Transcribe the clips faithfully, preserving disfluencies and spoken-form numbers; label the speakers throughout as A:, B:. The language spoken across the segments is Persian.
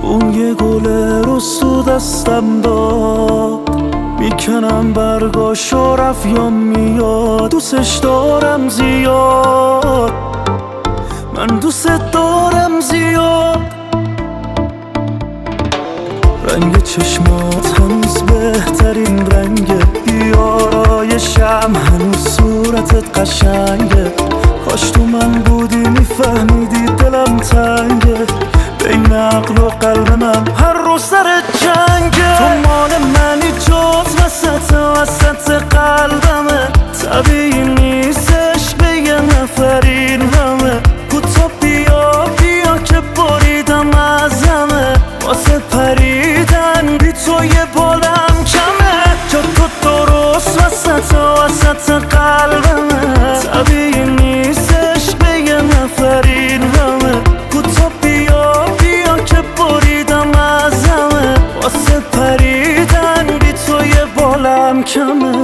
A: اون یه گل رستو دستم داد، میکنم برگاشو رفت یا میاد. دوستش دارم زیاد، من دوست دارم زیاد. رنگ چشمات هنوز بهترین رنگه، بیارایشم هنوز صورتت قشنگه. کاش تو من بودی میفهمیدی دلم تنگه، بین عقل و قلب من هر روز سر جنگه. تو مال منی جز وسط وسط قلبمه، طبیعی نیستش به یه نفر این همه. کوتا بیا بیا که بریدم از همه، واسه پریدن بی تو یه بالم کمه. جا تو درست وسط وسط قلبمه، طبیعی نیستش به یه نفر این همه. کوتا بیا بیا که بریدم از همه، واسه پریدن بی تو یه بالم کمه.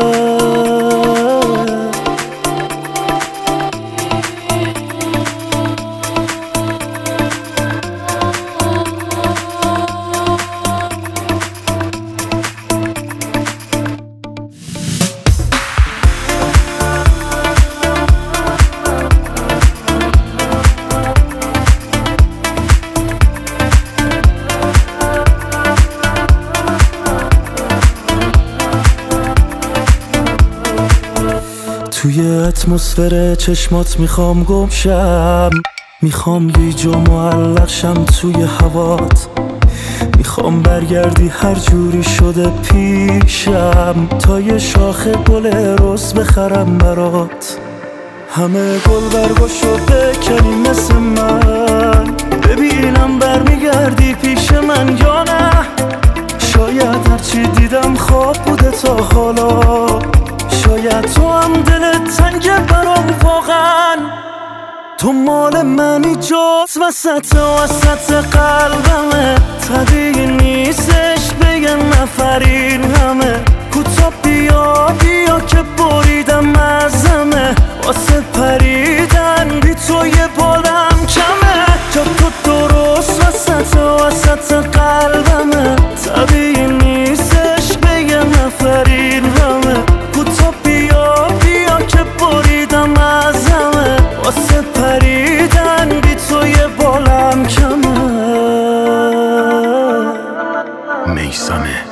A: توی اتمسفر چشمات میخوام گم شم، میخوام گیج و معلق شم توی هوات. میخوام برگردی هر جوری شده پیشم، تا یه شاخه گل رز بخرم برات. همه گل برگاشو بکنی مثل من، ببینم برمیگردی پیش من یا نه. شاید هرچی دیدم خواب بوده تا حالا، شاید تو هم دلت تنگه برام واقعا. تو مال منی جز وسط وسط قلبمه، طبیعی نیستش به یه نفر این همه. کوتا بیا بیا که بریدم از همه، واسه پریدن بی تو یه بالم کمه. جا تو درست وسط وسط قلبمه، طبیعی نیستش به یه نفر این همه. کوتا بیا بیا که بریدم از همه، واسه پریدن بی تو یه بالم کمه.
B: میثمه.